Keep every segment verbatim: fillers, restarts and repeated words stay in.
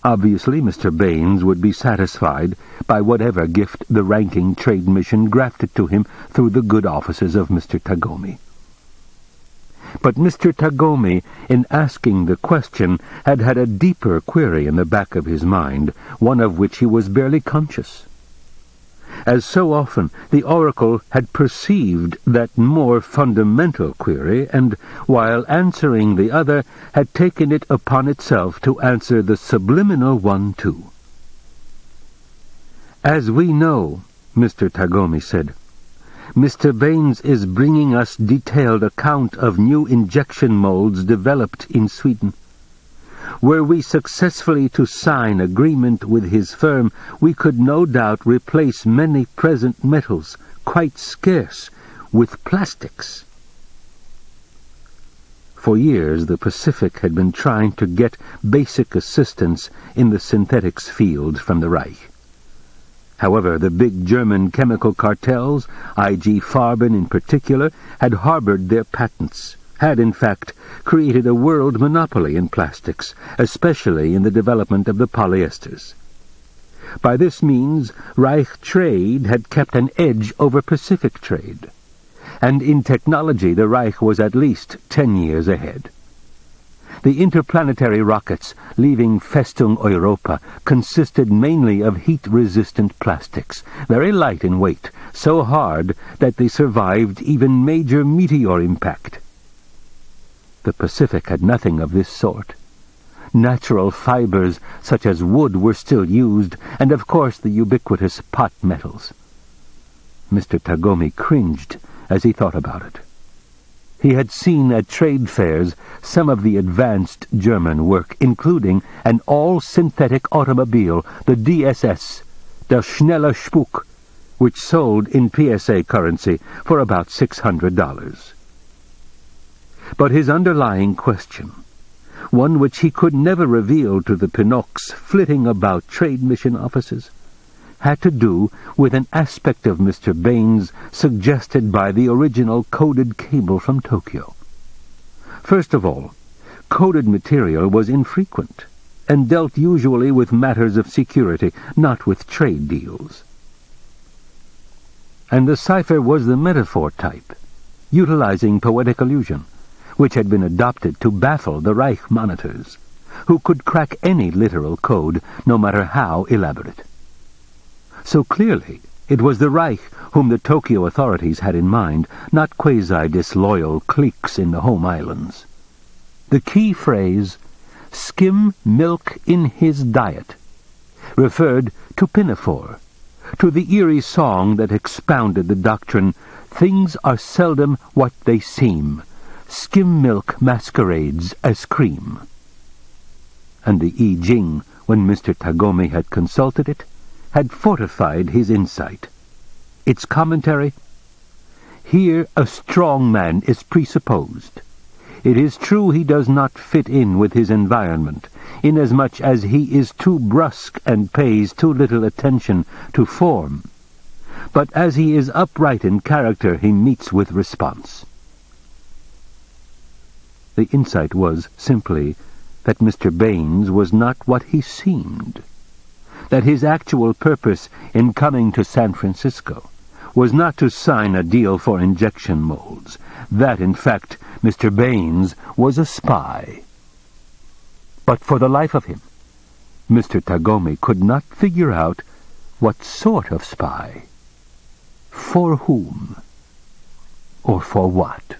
Obviously, Mister Baines would be satisfied by whatever gift the ranking trade mission grafted to him through the good offices of Mister Tagomi. But Mister Tagomi, in asking the question, had had a deeper query in the back of his mind, one of which he was barely conscious. As so often, the oracle had perceived that more fundamental query, and, while answering the other, had taken it upon itself to answer the subliminal one too. "As we know," Mister Tagomi said, "Mister Baines is bringing us detailed account of new injection molds developed in Sweden. Were we successfully to sign agreement with his firm, we could no doubt replace many present metals, quite scarce, with plastics." For years the Pacific had been trying to get basic assistance in the synthetics field from the Reich. However, the big German chemical cartels, I G Farben in particular, had harbored their patents, had in fact created a world monopoly in plastics, especially in the development of the polyesters. By this means, Reich trade had kept an edge over Pacific trade, and in technology the Reich was at least ten years ahead. The interplanetary rockets leaving Festung Europa consisted mainly of heat-resistant plastics, very light in weight, so hard that they survived even major meteor impact. The Pacific had nothing of this sort. Natural fibers such as wood were still used, and of course the ubiquitous pot metals. Mister Tagomi cringed as he thought about it. He had seen at trade fairs some of the advanced German work, including an all-synthetic automobile, the D S S, Der Schnelle Spuk, which sold in P S A currency for about six hundred dollars. But his underlying question, one which he could never reveal to the Pinoks flitting about trade mission offices, had to do with an aspect of Mister Baines suggested by the original coded cable from Tokyo. First of all, coded material was infrequent, and dealt usually with matters of security, not with trade deals. And the cipher was the metaphor type, utilizing poetic allusion, which had been adopted to baffle the Reich monitors, who could crack any literal code, no matter how elaborate. So clearly it was the Reich whom the Tokyo authorities had in mind, not quasi-disloyal cliques in the home islands. The key phrase, "skim milk in his diet," referred to Pinafore, to the eerie song that expounded the doctrine, "Things are seldom what they seem. Skim milk masquerades as cream." And the I Ching, when Mister Tagomi had consulted it, had fortified his insight. Its commentary: "Here a strong man is presupposed. It is true he does not fit in with his environment, inasmuch as he is too brusque and pays too little attention to form. But as he is upright in character, he meets with response." The insight was simply that Mister Baines was not what he seemed, that his actual purpose in coming to San Francisco was not to sign a deal for injection molds, that, in fact, Mister Baines was a spy. But for the life of him, Mister Tagomi could not figure out what sort of spy, for whom, or for what.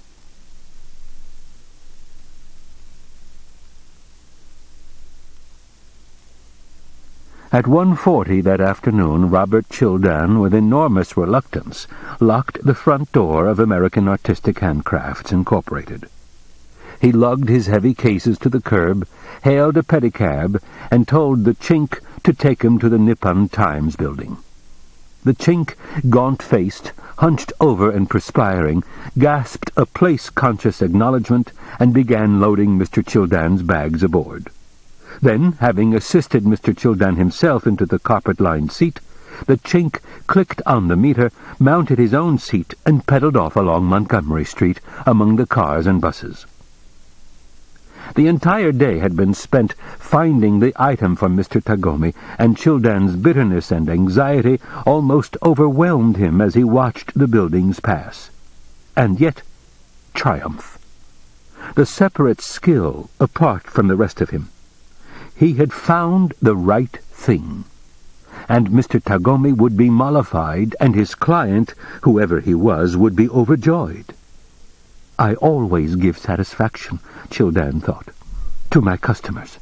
At one forty that afternoon, Robert Childan, with enormous reluctance, locked the front door of American Artistic Handcrafts, Incorporated. He lugged his heavy cases to the curb, hailed a pedicab, and told the Chink to take him to the Nippon Times building. The Chink, gaunt-faced, hunched over and perspiring, gasped a place-conscious acknowledgment and began loading Mister Childan's bags aboard. Then, having assisted Mister Childan himself into the carpet-lined seat, the Chink clicked on the meter, mounted his own seat, and pedaled off along Montgomery Street among the cars and buses. The entire day had been spent finding the item for Mister Tagomi, and Childan's bitterness and anxiety almost overwhelmed him as he watched the buildings pass. And yet, triumph. The separate skill apart from the rest of him. He had found the right thing. And Mister Tagomi would be mollified, and his client, whoever he was, would be overjoyed. I always give satisfaction, Childan thought, to my customers.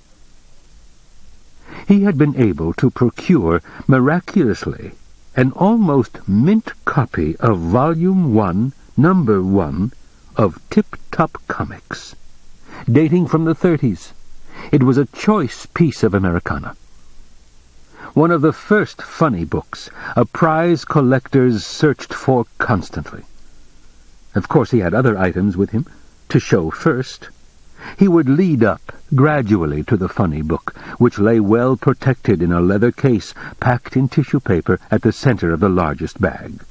He had been able to procure, miraculously, an almost mint copy of Volume One, Number One, of Tip Top Comics, dating from the thirties. It was a choice piece of Americana. One of the first funny books, a prize collectors searched for constantly. Of course he had other items with him, to show first. He would lead up, gradually, to the funny book, which lay well protected in a leather case packed in tissue paper at the center of the largest bag.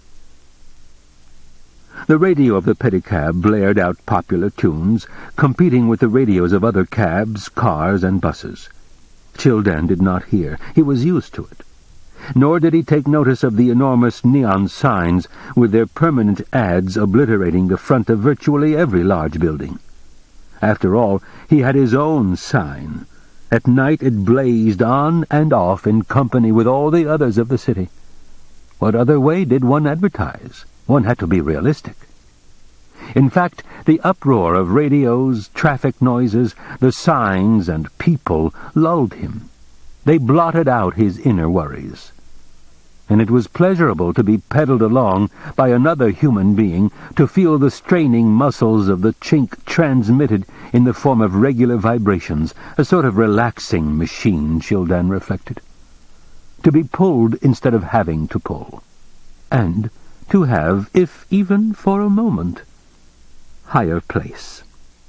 The radio of the pedicab blared out popular tunes, competing with the radios of other cabs, cars, and buses. Childan did not hear. He was used to it. Nor did he take notice of the enormous neon signs with their permanent ads obliterating the front of virtually every large building. After all, he had his own sign. At night it blazed on and off in company with all the others of the city. What other way did one advertise? One had to be realistic. In fact, the uproar of radios, traffic noises, the signs and people lulled him. They blotted out his inner worries. And it was pleasurable to be pedaled along by another human being, to feel the straining muscles of the chink transmitted in the form of regular vibrations, a sort of relaxing machine, Childan reflected. To be pulled instead of having to pull. And to have, if even for a moment, higher place.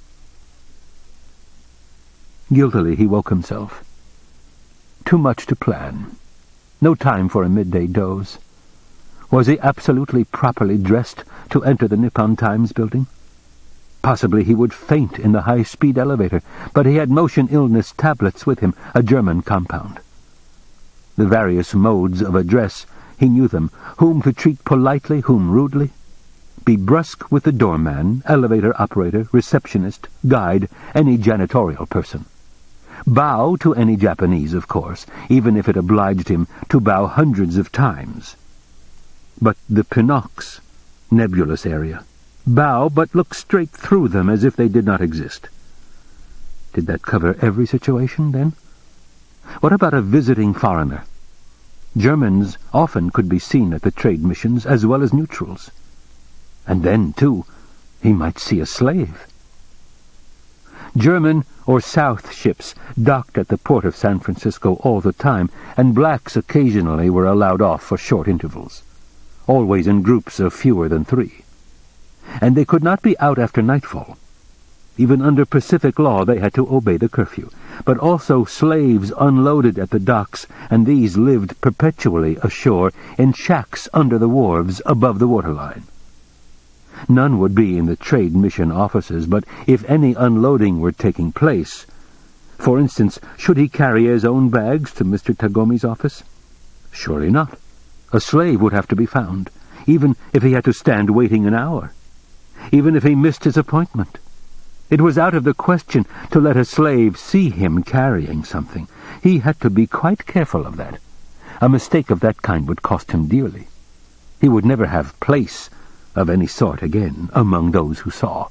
Guiltily he woke himself. Too much to plan. No time for a midday doze. Was he absolutely properly dressed to enter the Nippon Times building? Possibly he would faint in the high-speed elevator, but he had motion illness tablets with him, a German compound. The various modes of address, he knew them, whom to treat politely, whom rudely. Be brusque with the doorman, elevator operator, receptionist, guide, any janitorial person. Bow to any Japanese, of course, even if it obliged him to bow hundreds of times. But the Pinox, nebulous area. Bow, but look straight through them as if they did not exist. Did that cover every situation, then? What about a visiting foreigner? Germans often could be seen at the trade missions as well as neutrals. And then, too, he might see a slave. German or South ships docked at the port of San Francisco all the time, and blacks occasionally were allowed off for short intervals, always in groups of fewer than three. And they could not be out after nightfall. Even under Pacific law they had to obey the curfew, but also slaves unloaded at the docks, and these lived perpetually ashore in shacks under the wharves above the waterline. None would be in the trade mission offices, but if any unloading were taking place, for instance, should he carry his own bags to Mister Tagomi's office? Surely not. A slave would have to be found, even if he had to stand waiting an hour, even if he missed his appointment. It was out of the question to let a slave see him carrying something. He had to be quite careful of that. A mistake of that kind would cost him dearly. He would never have place of any sort again among those who saw.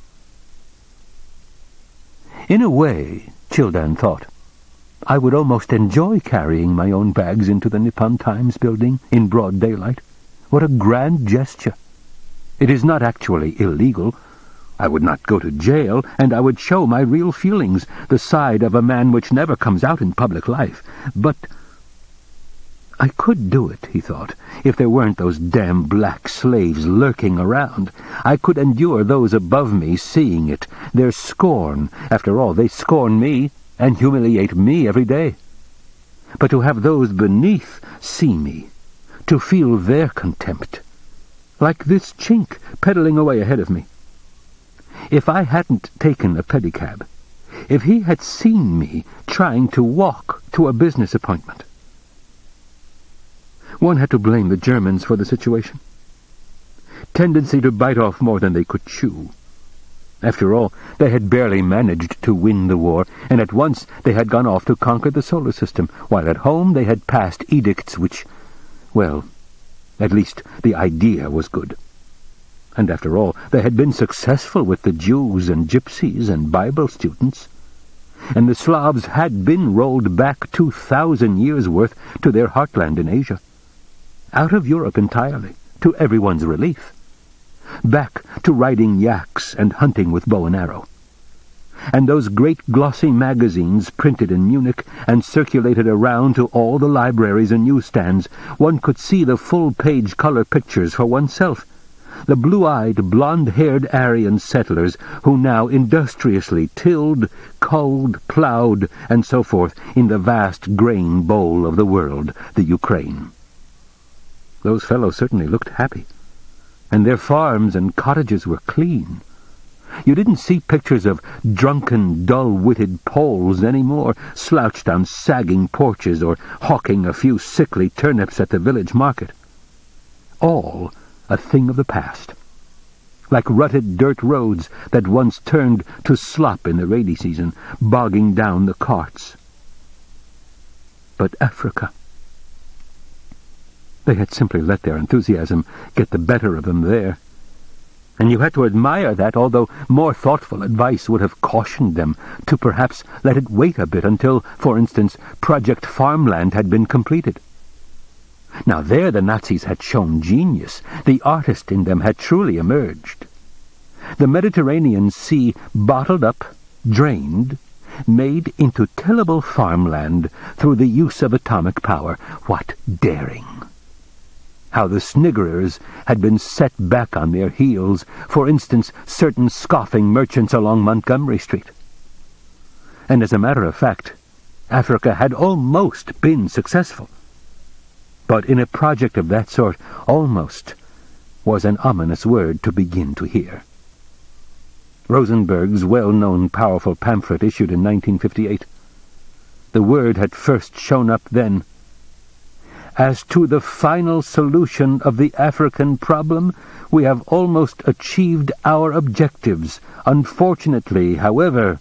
In a way, Childan thought, I would almost enjoy carrying my own bags into the Nippon Times building in broad daylight. What a grand gesture! It is not actually illegal. I would not go to jail, and I would show my real feelings, the side of a man which never comes out in public life. But I could do it, he thought, if there weren't those damn black slaves lurking around. I could endure those above me seeing it, their scorn. After all, they scorn me and humiliate me every day. But to have those beneath see me, to feel their contempt, like this chink pedaling away ahead of me. If I hadn't taken a pedicab, if he had seen me trying to walk to a business appointment. One had to blame the Germans for the situation. Tendency to bite off more than they could chew. After all, they had barely managed to win the war, and at once they had gone off to conquer the solar system, while at home they had passed edicts which, well, at least the idea was good. And after all, they had been successful with the Jews and Gypsies and Bible students. And the Slavs had been rolled back two thousand years' worth to their heartland in Asia. Out of Europe entirely, to everyone's relief. Back to riding yaks and hunting with bow and arrow. And those great glossy magazines printed in Munich and circulated around to all the libraries and newsstands, one could see the full-page color pictures for oneself. The blue-eyed, blonde-haired Aryan settlers who now industriously tilled, culled, ploughed, and so forth in the vast grain bowl of the world, the Ukraine. Those fellows certainly looked happy, and their farms and cottages were clean. You didn't see pictures of drunken, dull-witted Poles any more, slouched on sagging porches or hawking a few sickly turnips at the village market. All a thing of the past, like rutted dirt roads that once turned to slop in the rainy season, bogging down the carts. But Africa... They had simply let their enthusiasm get the better of them there. And you had to admire that, although more thoughtful advice would have cautioned them to perhaps let it wait a bit until, for instance, Project Farmland had been completed. Now there the Nazis had shown genius. The artist in them had truly emerged. The Mediterranean Sea bottled up, drained, made into tillable farmland through the use of atomic power. What daring! How the sniggerers had been set back on their heels, for instance, certain scoffing merchants along Montgomery Street. And as a matter of fact, Africa had almost been successful. But in a project of that sort, almost was an ominous word to begin to hear. Rosenberg's well-known powerful pamphlet issued in nineteen fifty-eight. The word had first shown up then. As to the final solution of the African problem, we have almost achieved our objectives. Unfortunately, however...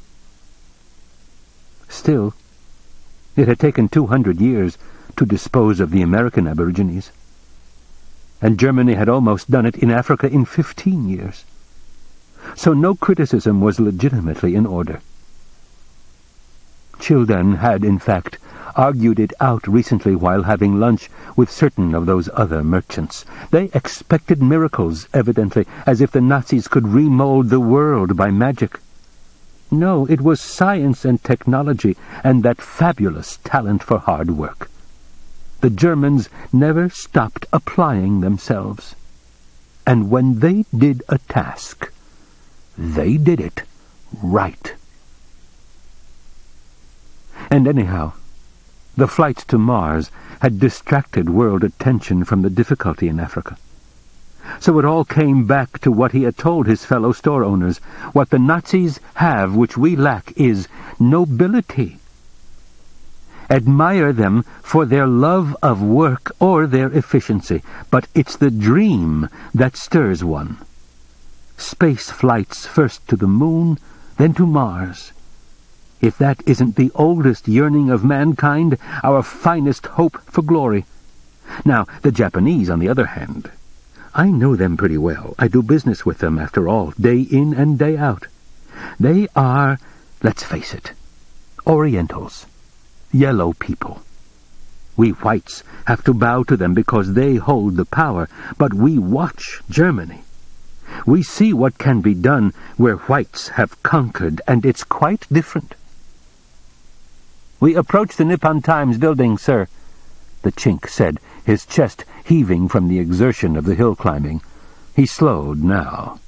Still, it had taken two hundred years to dispose of the American Aborigines. And Germany had almost done it in Africa in fifteen years. So no criticism was legitimately in order. Childan had, in fact, argued it out recently while having lunch with certain of those other merchants. They expected miracles, evidently, as if the Nazis could remold the world by magic. No, it was science and technology and that fabulous talent for hard work. The Germans never stopped applying themselves. And when they did a task, they did it right. And anyhow, the flights to Mars had distracted world attention from the difficulty in Africa. So it all came back to what he had told his fellow store owners. What the Nazis have which we lack is nobility. Admire them for their love of work or their efficiency, but it's the dream that stirs one. Space flights first to the moon, then to Mars. If that isn't the oldest yearning of mankind, our finest hope for glory. Now, the Japanese, on the other hand, I know them pretty well. I do business with them, after all, day in and day out. They are, let's face it, Orientals, yellow people. We whites have to bow to them because they hold the power, but we watch Germany. We see what can be done where whites have conquered, and it's quite different. "We approach the Nippon Times building, sir," the Chink said, his chest heaving from the exertion of the hill climbing. He slowed now.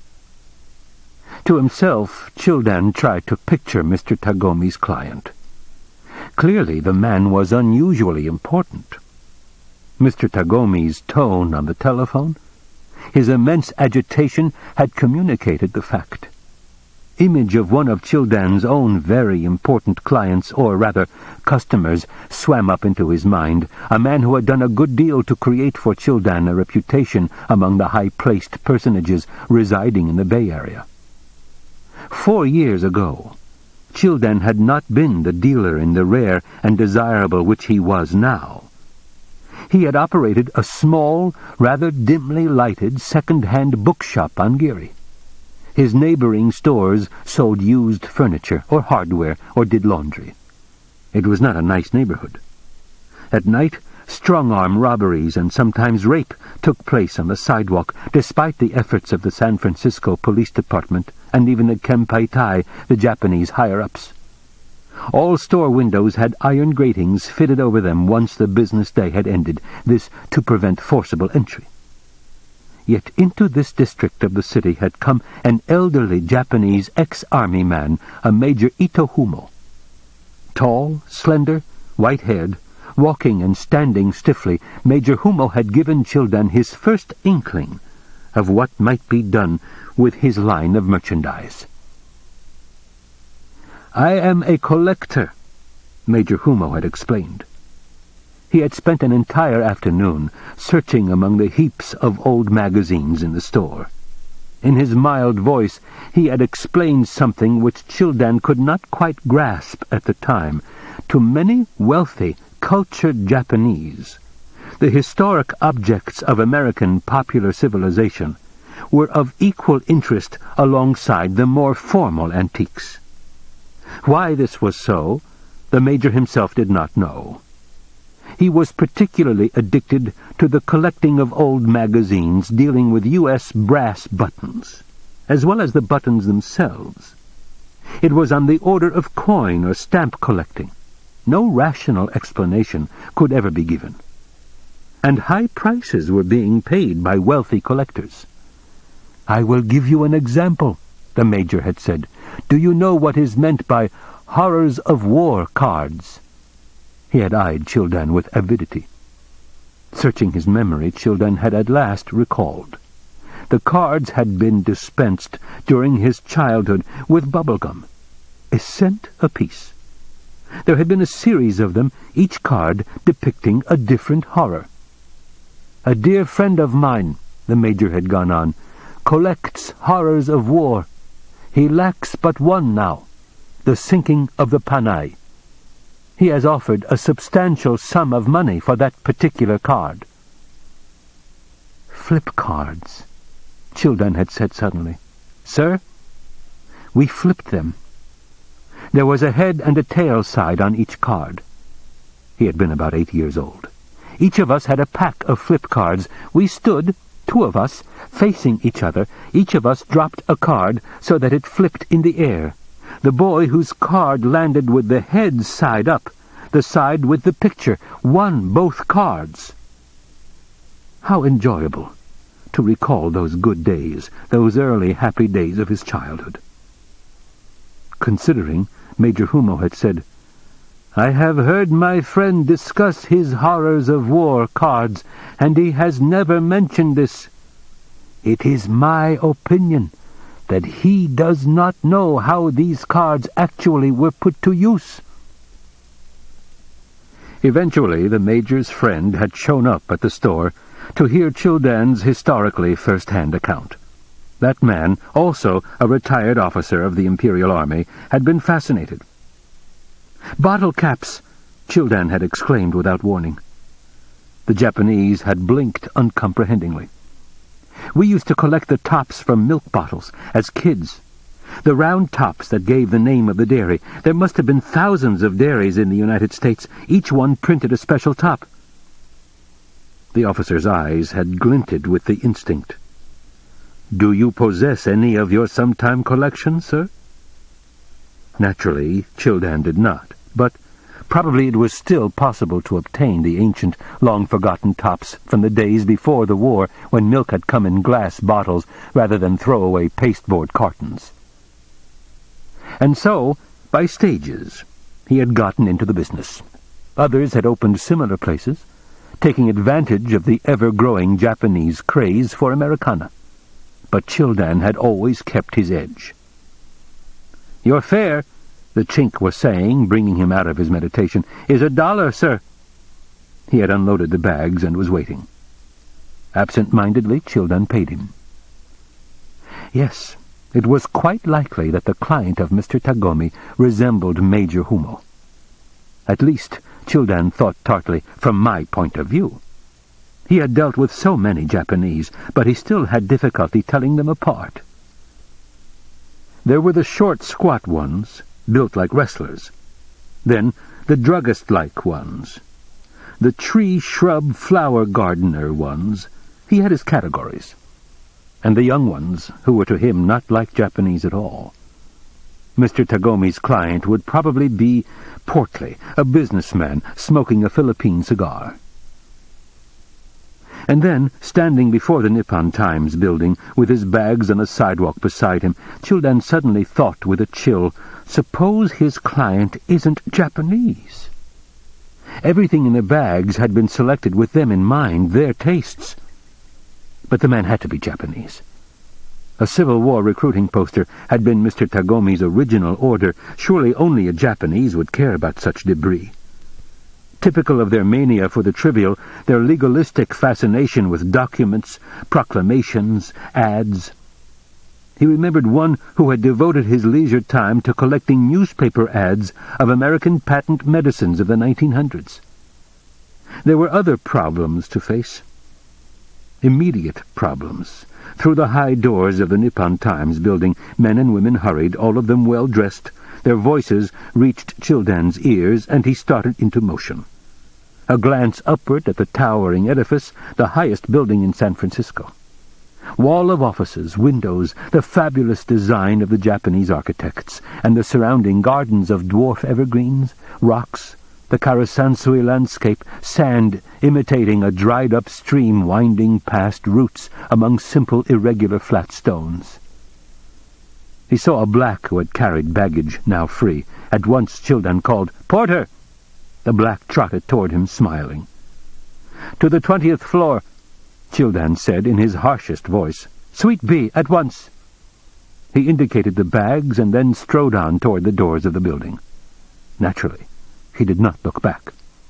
To himself, Childan tried to picture Mister Tagomi's client. Clearly the man was unusually important. Mister Tagomi's tone on the telephone, His immense agitation had communicated the fact. Image of one of Childan's own very important clients, or rather customers, swam up into his mind, a man who had done a good deal to create for Childan a reputation among the high-placed personages residing in the Bay Area. Four years ago, Childan had not been the dealer in the rare and desirable which he was now. He had operated a small, rather dimly lighted second-hand bookshop on Geary. His neighboring stores sold used furniture or hardware or did laundry. It was not a nice neighborhood. At night, strong-arm robberies and sometimes rape took place on the sidewalk, despite the efforts of the San Francisco Police Department and even the Kempeitai, the Japanese higher-ups. All store windows had iron gratings fitted over them once the business day had ended, this to prevent forcible entry. Yet into this district of the city had come an elderly Japanese ex-army man, a Major Itohumo. Tall, slender, white-haired, walking and standing stiffly, Major Humo had given Childan his first inkling of what might be done with his line of merchandise. "I am a collector," Major Humo had explained. He had spent an entire afternoon searching among the heaps of old magazines in the store. In his mild voice he had explained something which Childan could not quite grasp at the time. To many wealthy, cultured Japanese, the historic objects of American popular civilization were of equal interest alongside the more formal antiques. Why this was so, the Major himself did not know. He was particularly addicted to the collecting of old magazines dealing with U S brass buttons, as well as the buttons themselves. It was on the order of coin or stamp collecting. No rational explanation could ever be given. And high prices were being paid by wealthy collectors. "I will give you an example," the Major had said. "Do you know what is meant by horrors of war cards?" He had eyed Childan with avidity. Searching his memory, Childan had at last recalled. The cards had been dispensed during his childhood with bubblegum, a cent apiece. There had been a series of them, each card depicting a different horror. "A dear friend of mine," the Major had gone on, "collects horrors of war. He lacks but one now, the sinking of the Panay. He has offered a substantial sum of money for that particular card." "Flip cards," Childan had said suddenly. "Sir, we flipped them. There was a head and a tail side on each card." He had been about eight years old. "Each of us had a pack of flip cards. We stood, two of us, facing each other. Each of us dropped a card so that it flipped in the air. The boy whose card landed with the head side up, the side with the picture, won both cards." How enjoyable to recall those good days, those early happy days of his childhood. Considering, Major Humo had said, "I have heard my friend discuss his horrors of war cards, and he has never mentioned this. It is my opinion that he does not know how these cards actually were put to use." Eventually, the Major's friend had shown up at the store to hear Childan's historically first-hand account. That man, also a retired officer of the Imperial Army, had been fascinated. "Bottle caps!" Childan had exclaimed without warning. The Japanese had blinked uncomprehendingly. "We used to collect the tops from milk bottles as kids. The round tops that gave the name of the dairy. There must have been thousands of dairies in the United States. Each one printed a special top." The officer's eyes had glinted with the instinct. "Do you possess any of your sometime collection, sir?" Naturally, Childan did not, but probably it was still possible to obtain the ancient, long-forgotten tops from the days before the war, when milk had come in glass bottles rather than throwaway pasteboard cartons. And so, by stages, he had gotten into the business. Others had opened similar places. taking advantage of the ever-growing Japanese craze for Americana. But Childan had always kept his edge. "Your fare," the Chink was saying, bringing him out of his meditation, "is a dollar, sir." He had unloaded the bags and was waiting. Absent-mindedly, Childan paid him. Yes, it was quite likely that the client of Mister Tagomi resembled Major Humo. At least, Childan thought tartly, from my point of view. He had dealt with so many Japanese, but he still had difficulty telling them apart. There were the short, squat ones, built like wrestlers. Then the druggist-like ones. The tree, shrub, flower gardener ones. He had his categories. And the young ones, who were to him not like Japanese at all. Mister Tagomi's client would probably be portly, a businessman smoking a Philippine cigar. And then, standing before the Nippon Times building, with his bags on the sidewalk beside him, Childan suddenly thought with a chill, suppose his client isn't Japanese? Everything in the bags had been selected with them in mind, their tastes. But the man had to be Japanese. A Civil War recruiting poster had been Mister Tagomi's original order. Surely only a Japanese would care about such debris. Typical of their mania for the trivial, their legalistic fascination with documents, proclamations, ads. He remembered one who had devoted his leisure time to collecting newspaper ads of American patent medicines of the nineteen hundreds. There were other problems to face. Immediate problems. Through the high doors of the Nippon Times building, men and women hurried, all of them well-dressed. Their voices reached Childan's ears, and he started into motion. A glance upward at the towering edifice, the highest building in San Francisco. Wall of offices, windows, the fabulous design of the Japanese architects, and the surrounding gardens of dwarf evergreens, rocks, the Karasansui landscape, sand imitating a dried-up stream winding past roots among simple, irregular flat stones. He saw a black who had carried baggage, now free. At once Childan called, "Porter!" The black trotted toward him, smiling. "To the twentieth floor," Childan said in his harshest voice. "Suite B, at once." He indicated the bags and then strode on toward the doors of the building. Naturally, he did not look back.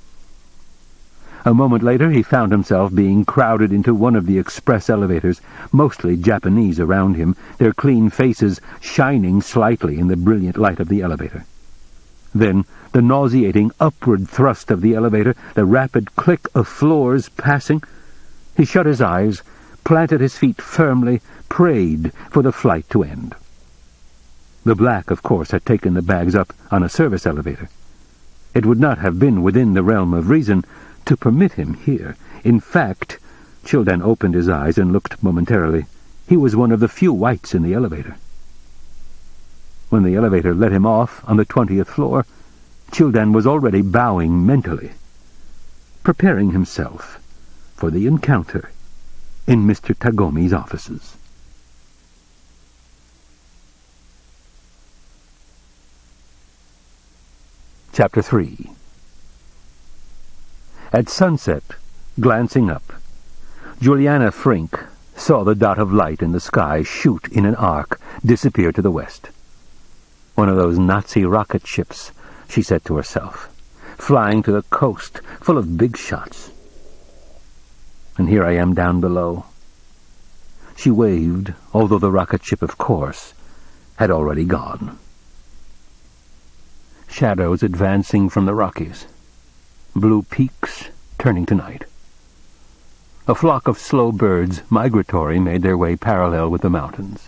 A moment later he found himself being crowded into one of the express elevators, mostly Japanese around him, their clean faces shining slightly in the brilliant light of the elevator. Then the nauseating upward thrust of the elevator, the rapid click of floors passing. He shut his eyes, planted his feet firmly, prayed for the flight to end. The black, of course, had taken the bags up on a service elevator. It would not have been within the realm of reason to permit him here. In fact, Childan opened his eyes and looked momentarily. He was one of the few whites in the elevator. When the elevator let him off on the twentieth floor, Childan was already bowing mentally, preparing himself for the encounter in Mister Tagomi's offices. Chapter three. At sunset, glancing up, Juliana Frink saw the dot of light in the sky shoot in an arc, disappear to the west. One of those Nazi rocket ships, she said to herself, flying to the coast, full of big shots. And here I am down below. She waved, although the rocket ship, of course, had already gone. Shadows advancing from the Rockies. Blue peaks turning to night. A flock of slow birds, migratory, made their way parallel with the mountains.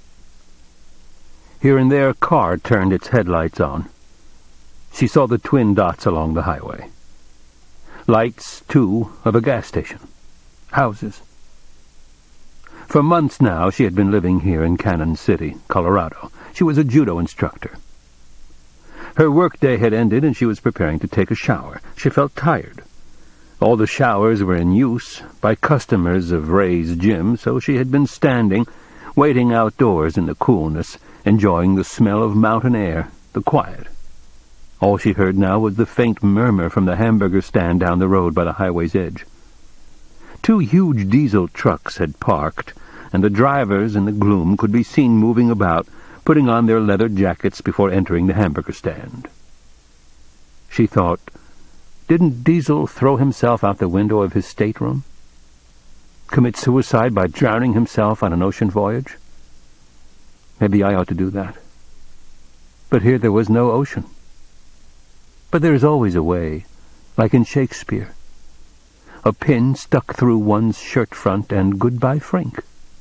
Here and there a car turned its headlights on. She saw the twin dots along the highway. Lights, too, of a gas station. Houses. For months now she had been living here in Cannon City, Colorado. She was a judo instructor. Her workday had ended and she was preparing to take a shower. She felt tired. All the showers were in use by customers of Ray's gym, so she had been standing, waiting outdoors in the coolness, enjoying the smell of mountain air, the quiet. All she heard now was the faint murmur from the hamburger stand down the road by the highway's edge. Two huge diesel trucks had parked, and the drivers in the gloom could be seen moving about, putting on their leather jackets before entering the hamburger stand. She thought, didn't Diesel throw himself out the window of his stateroom? Commit suicide by drowning himself on an ocean voyage? Maybe I ought to do that. But here there was no ocean. But there is always a way, like in Shakespeare. A pin stuck through one's shirt front, and goodbye Frink.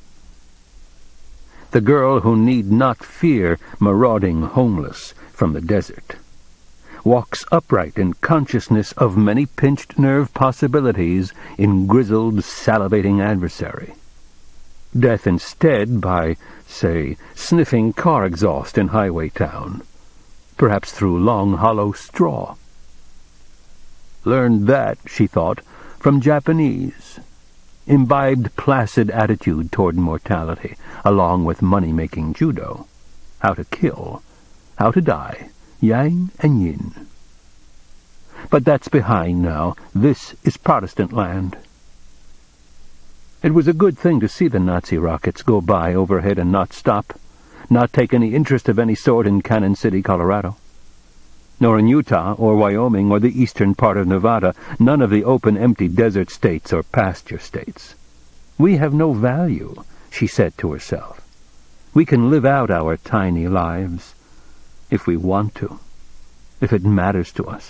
The girl who need not fear marauding homeless from the desert walks upright in consciousness of many pinched nerve possibilities in grizzled, salivating adversary. Death instead by, say, sniffing car exhaust in highway town, perhaps through long hollow straw. Learned that, she thought, from Japanese. Imbibed placid attitude toward mortality, along with money-making judo. How to kill, how to die, yang and yin. But that's behind now. This is Protestant land. It was a good thing to see the Nazi rockets go by overhead and not stop, not take any interest of any sort in Cannon City, Colorado. Nor in Utah or Wyoming or the eastern part of Nevada, none of the open, empty desert states or pasture states. We have no value, she said to herself. We can live out our tiny lives, if we want to, if it matters to us.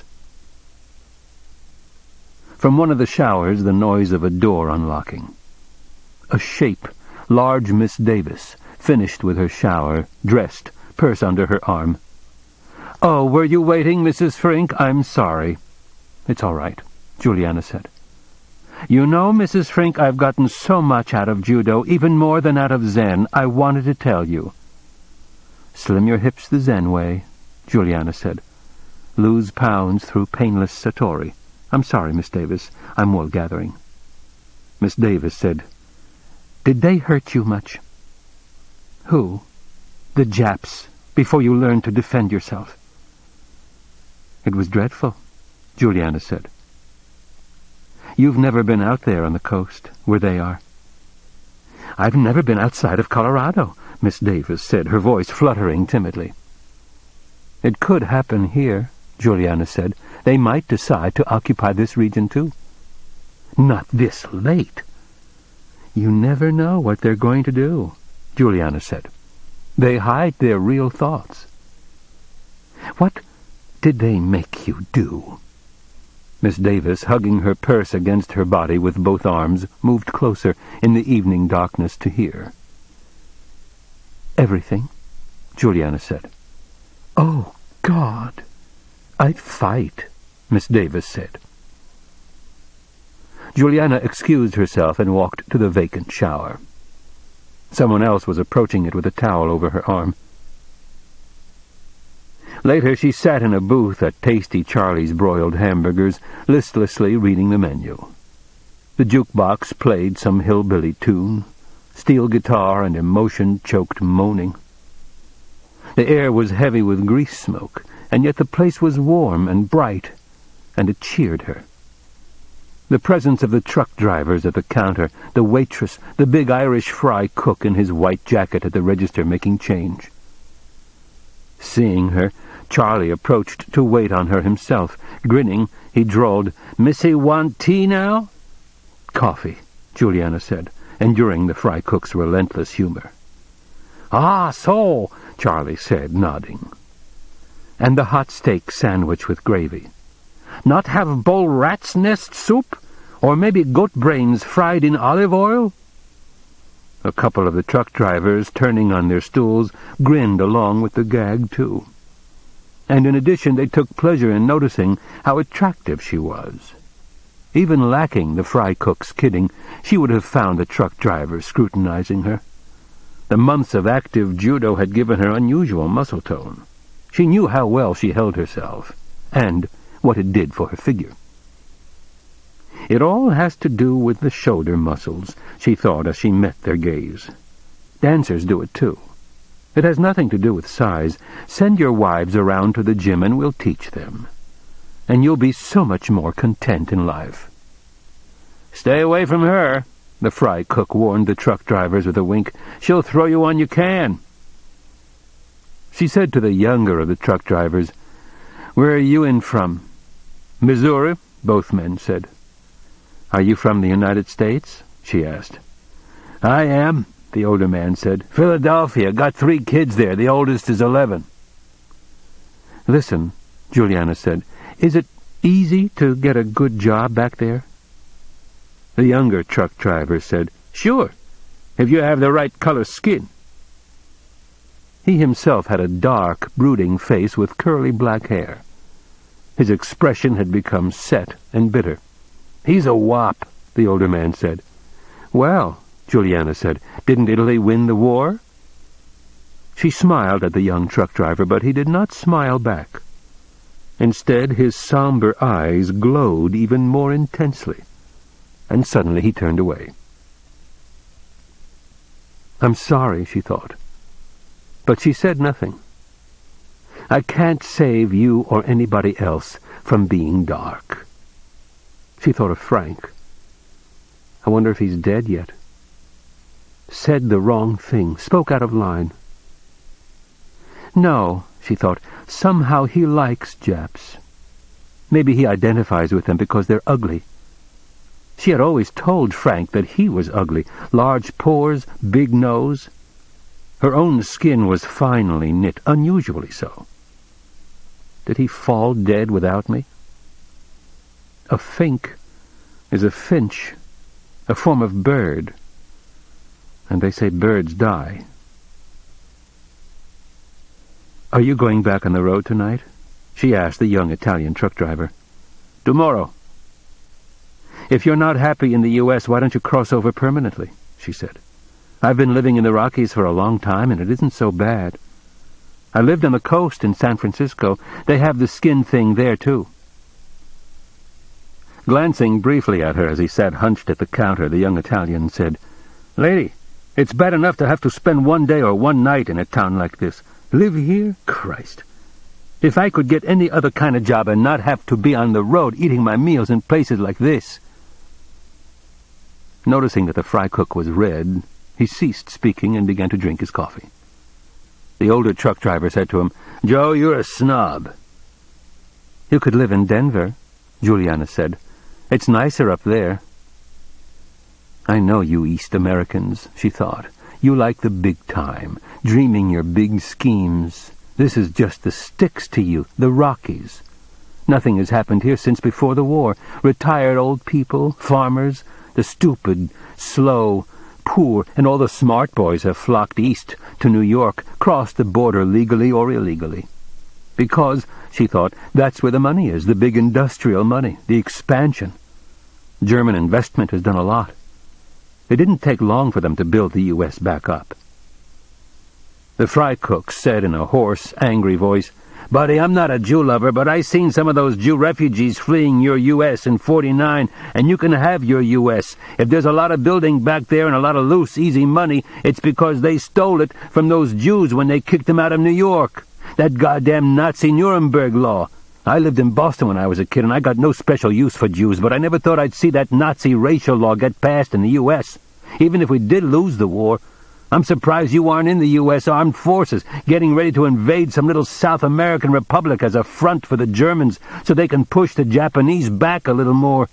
From one of the showers, the noise of a door unlocking. A shape, large Miss Davis, finished with her shower, dressed, purse under her arm. "Oh, were you waiting, Missus Frink? I'm sorry." "It's all right," Juliana said. "You know, Missus Frink, I've gotten so much out of judo, even more than out of Zen. I wanted to tell you." "Slim your hips the Zen way," Juliana said. "Lose pounds through painless satori. I'm sorry, Miss Davis. I'm wool gathering." Miss Davis said, "Did they hurt you much?" "Who?" "The Japs, before you learned to defend yourself." "It was dreadful," Juliana said. "You've never been out there on the coast, where they are." "I've never been outside of Colorado," Miss Davis said, her voice fluttering timidly. "It could happen here," Juliana said. "They might decide to occupy this region, too." "Not this late." "You never know what they're going to do," Juliana said. "They hide their real thoughts." "What did they make you do?" Miss Davis, hugging her purse against her body with both arms, moved closer in the evening darkness to hear. "Everything," Juliana said. "Oh, God! I'd fight," Miss Davis said. Juliana excused herself and walked to the vacant shower. Someone else was approaching it with a towel over her arm. Later she sat in a booth at Tasty Charlie's broiled hamburgers, listlessly reading the menu. The jukebox played some hillbilly tune, steel guitar and emotion-choked moaning. The air was heavy with grease smoke, and yet the place was warm and bright, and it cheered her. The presence of the truck drivers at the counter, the waitress, the big Irish fry cook in his white jacket at the register making change. Seeing her, Charlie approached to wait on her himself. Grinning, he drawled, "Missy want tea now?" "Coffee," Juliana said, enduring the fry cook's relentless humor. "Ah, so," Charlie said, nodding. "And the hot steak sandwich with gravy. Not have bowl rat's nest soup? Or maybe goat brains fried in olive oil?" A couple of the truck drivers, turning on their stools, grinned along with the gag, too. And in addition they took pleasure in noticing how attractive she was. Even lacking the fry cook's kidding, she would have found the truck drivers scrutinizing her. The months of active judo had given her unusual muscle tone. She knew how well she held herself, and what it did for her figure. It all has to do with the shoulder muscles, she thought as she met their gaze. Dancers do it too. It has nothing to do with size. Send your wives around to the gym and we'll teach them. And you'll be so much more content in life." "Stay away from her," the fry cook warned the truck drivers with a wink. "She'll throw you on your can." She said to the younger of the truck drivers, "Where are you in from?" "Missouri," both men said. "Are you from the United States?" she asked. "I am," the older man said. "Philadelphia. Got three kids there. The oldest is eleven." "Listen," Juliana said, "is it easy to get a good job back there?" The younger truck driver said, "Sure, if you have the right color skin." He himself had a dark, brooding face with curly black hair. His expression had become set and bitter. "He's a wop," the older man said. "Well," Juliana said, "didn't Italy win the war?" She smiled at the young truck driver, but he did not smile back. Instead, his somber eyes glowed even more intensely, and suddenly he turned away. "I'm sorry," she thought. But she said nothing. "I can't save you or anybody else from being dark." She thought of Frank. I wonder if he's dead yet. Said the wrong thing, spoke out of line. No, she thought, somehow he likes Japs. Maybe he identifies with them because they're ugly. She had always told Frank that he was ugly. Large pores, big nose. Her own skin was finely knit, unusually so. Did he fall dead without me? A fink is a finch, a form of bird, and they say birds die. "Are you going back on the road tonight?" she asked the young Italian truck driver. "Tomorrow." "If you're not happy in the U S, why don't you cross over permanently?" she said. "I've been living in the Rockies for a long time, and it isn't so bad. I lived on the coast in San Francisco. They have the skin thing there, too." Glancing briefly at her as he sat hunched at the counter, the young Italian said, "Lady, it's bad enough to have to spend one day or one night in a town like this. Live here? Christ. If I could get any other kind of job and not have to be on the road eating my meals in places like this." Noticing that the fry cook was red, he ceased speaking and began to drink his coffee. The older truck driver said to him, "Joe, you're a snob." "You could live in Denver," Juliana said. "It's nicer up there." "I know you East Americans," she thought. "You like the big time, dreaming your big schemes. This is just the sticks to you, the Rockies. Nothing has happened here since before the war. Retired old people, farmers, the stupid, slow, poor, and all the smart boys have flocked east to New York, crossed the border legally or illegally. Because, she thought, that's where the money is, the big industrial money, the expansion. German investment has done a lot. It didn't take long for them to build the U S back up." The fry cook said in a hoarse, angry voice, "Buddy, I'm not a Jew lover, but I seen some of those Jew refugees fleeing your U S in forty-nine, and you can have your U S. If there's a lot of building back there and a lot of loose, easy money, it's because they stole it from those Jews when they kicked them out of New York. That goddamn Nazi Nuremberg law. I lived in Boston when I was a kid, and I got no special use for Jews, but I never thought I'd see that Nazi racial law get passed in the U S. Even if we did lose the war, I'm surprised you aren't in the U S Armed Forces, getting ready to invade some little South American republic as a front for the Germans, so they can push the Japanese back a little more."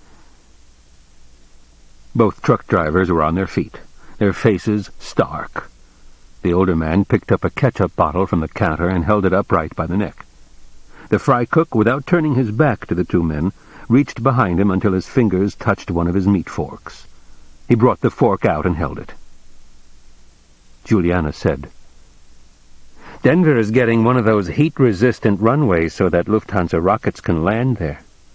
Both truck drivers were on their feet, their faces stark. The older man picked up a ketchup bottle from the counter and held it upright by the neck. The fry cook, without turning his back to the two men, reached behind him until his fingers touched one of his meat forks. He brought the fork out and held it. Juliana said, "Denver is getting one of those heat-resistant runways so that Lufthansa rockets can land there."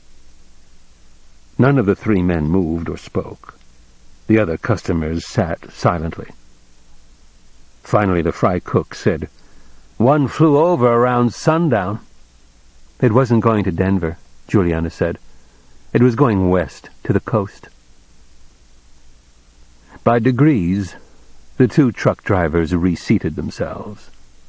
None of the three men moved or spoke. The other customers sat silently. Finally, the fry cook said, "One flew over around sundown." "It wasn't going to Denver," Juliana said. "It was going west, to the coast." By degrees, the two truck drivers reseated themselves.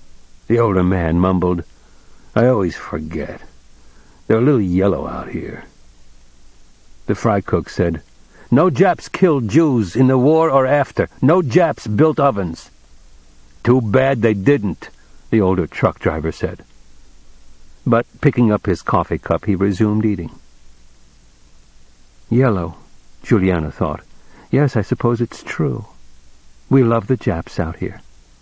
The older man mumbled, "I always forget. They're a little yellow out here." The fry cook said, "No Japs killed Jews in the war or after. No Japs built ovens." "Too bad they didn't," the older truck driver said. But picking up his coffee cup, he resumed eating. Yellow, Juliana thought. Yes, I suppose it's true. We love the Japs out here.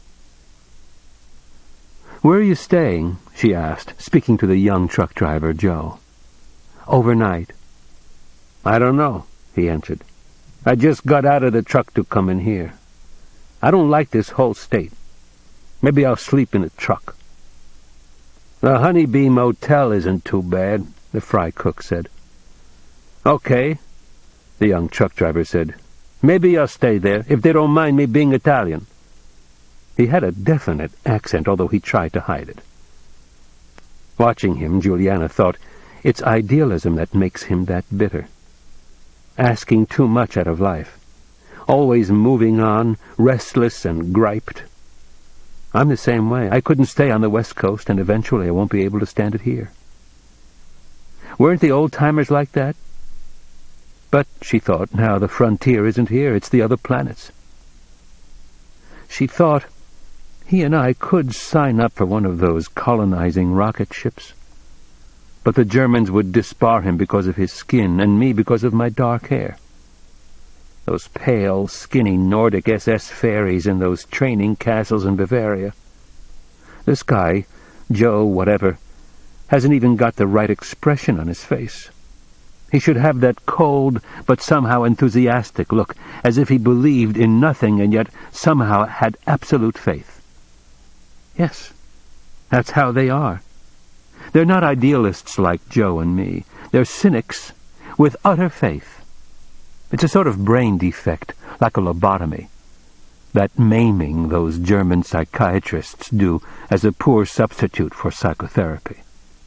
"Where are you staying?" she asked, speaking to the young truck driver, Joe. "Overnight." "I don't know," he answered. "I just got out of the truck to come in here. I don't like this whole state. Maybe I'll sleep in the truck." "The Honeybee Motel isn't too bad," the fry cook said. "Okay," the young truck driver said. "Maybe I'll stay there, if they don't mind me being Italian." He had a definite accent, although he tried to hide it. Watching him, Juliana thought, it's idealism that makes him that bitter. Asking too much out of life. Always moving on, restless and griped. I'm the same way. I couldn't stay on the West Coast, and eventually I won't be able to stand it here. Weren't the old-timers like that? But, she thought, now the frontier isn't here, it's the other planets. She thought, he and I could sign up for one of those colonizing rocket ships. But the Germans would disbar him because of his skin, and me because of my dark hair. Those pale, skinny Nordic S S fairies in those training castles in Bavaria. This guy, Joe whatever, hasn't even got the right expression on his face. He should have that cold but somehow enthusiastic look, as if he believed in nothing and yet somehow had absolute faith. Yes, that's how they are. They're not idealists like Joe and me. They're cynics with utter faith. It's a sort of brain defect, like a lobotomy. That maiming those German psychiatrists do as a poor substitute for psychotherapy.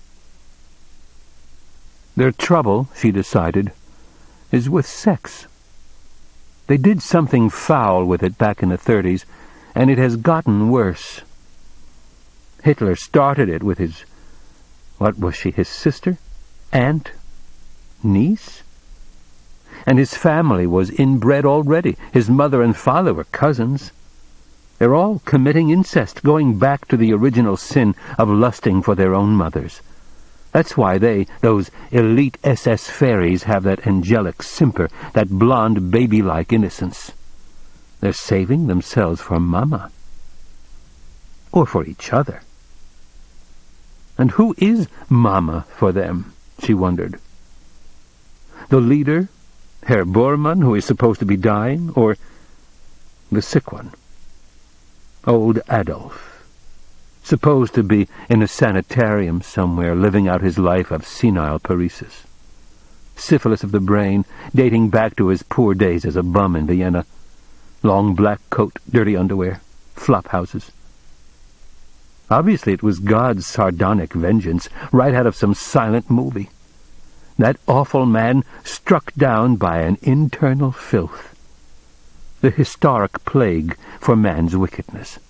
Their trouble, she decided, is with sex. They did something foul with it back in the thirties, and it has gotten worse. Hitler started it with his... What was she, his sister? Aunt? Niece? And his family was inbred already. His mother and father were cousins. They're all committing incest, going back to the original sin of lusting for their own mothers. That's why they, those elite S S fairies, have that angelic simper, that blonde baby-like innocence. They're saving themselves for Mama. Or for each other. And who is Mama for them, she wondered. The leader, Herr Bormann, who is supposed to be dying, or the sick one, old Adolf, supposed to be in a sanitarium somewhere, living out his life of senile paresis. Syphilis of the brain, dating back to his poor days as a bum in Vienna. Long black coat, dirty underwear, flop houses. Obviously it was God's sardonic vengeance, right out of some silent movie. That awful man struck down by an internal filth. The historic plague for man's wickedness.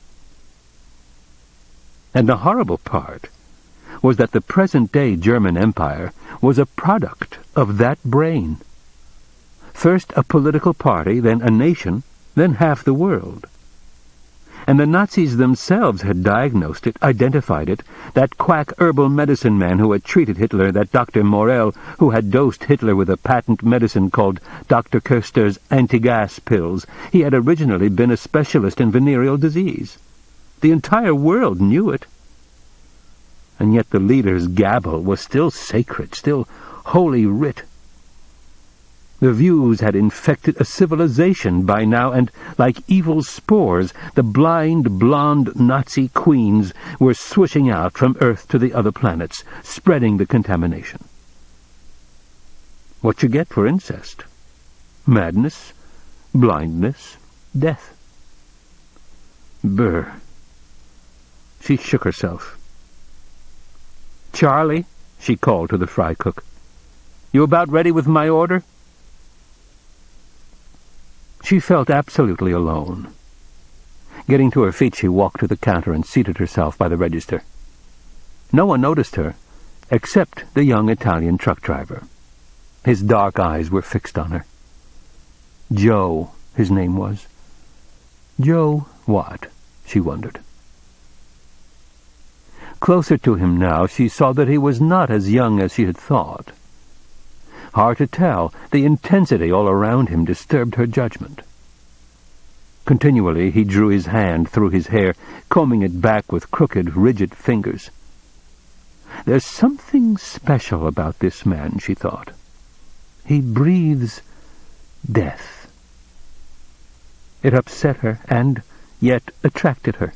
And the horrible part was that the present-day German Empire was a product of that brain. First a political party, then a nation, then half the world. And the Nazis themselves had diagnosed it, identified it, that quack herbal medicine man who had treated Hitler, that Doctor Morel, who had dosed Hitler with a patent medicine called Doctor Köster's anti-gas pills. He had originally been a specialist in venereal disease. The entire world knew it. And yet the leader's gabble was still sacred, still holy writ. The views had infected a civilization by now, and, like evil spores, the blind, blonde Nazi queens were swishing out from Earth to the other planets, spreading the contamination. What you get for incest? Madness, blindness, death. Brr. She shook herself. "Charlie," she called to the fry cook, "you about ready with my order?" She felt absolutely alone. Getting to her feet, she walked to the counter and seated herself by the register. No one noticed her, except the young Italian truck driver. His dark eyes were fixed on her. Joe, his name was. Joe what? She wondered. Closer to him now, she saw that he was not as young as she had thought. Hard to tell, the intensity all around him disturbed her judgment. Continually he drew his hand through his hair, combing it back with crooked, rigid fingers. There's something special about this man, she thought. He breathes death. It upset her, and yet attracted her.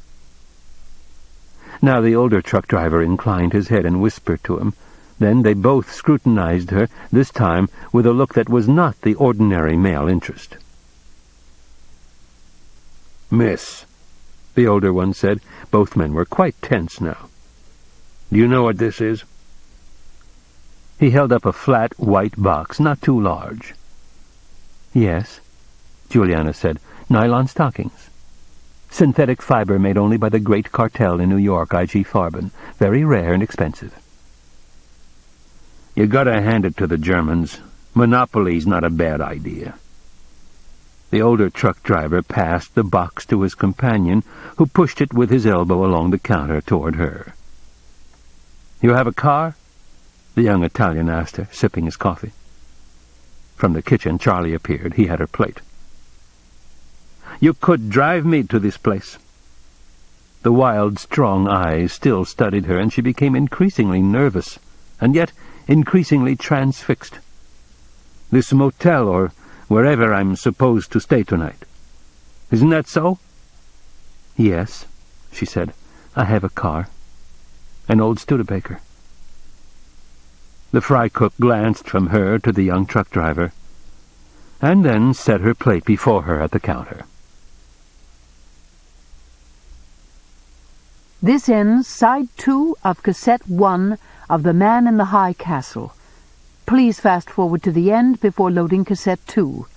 Now the older truck driver inclined his head and whispered to him. Then they both scrutinized her, this time with a look that was not the ordinary male interest. "Miss," the older one said. Both men were quite tense now. "Do you know what this is?" He held up a flat white box, not too large. "Yes," Juliana said. "Nylon stockings. Synthetic fiber made only by the great cartel in New York, I G Farben. Very rare and expensive." "You gotta hand it to the Germans. Monopoly's not a bad idea." The older truck driver passed the box to his companion, who pushed it with his elbow along the counter toward her. "You have a car?" the young Italian asked her, sipping his coffee. From the kitchen, Charlie appeared. He had her plate. "You could drive me to this place." The wild, strong eyes still studied her, and she became increasingly nervous, and yet increasingly transfixed. "This motel, or wherever I'm supposed to stay tonight. Isn't that so?" "Yes," she said. "I have a car. An old Studebaker." The fry cook glanced from her to the young truck driver, and then set her plate before her at the counter. This ends side two of cassette one of The Man in the High Castle. Please fast forward to the end before loading cassette two.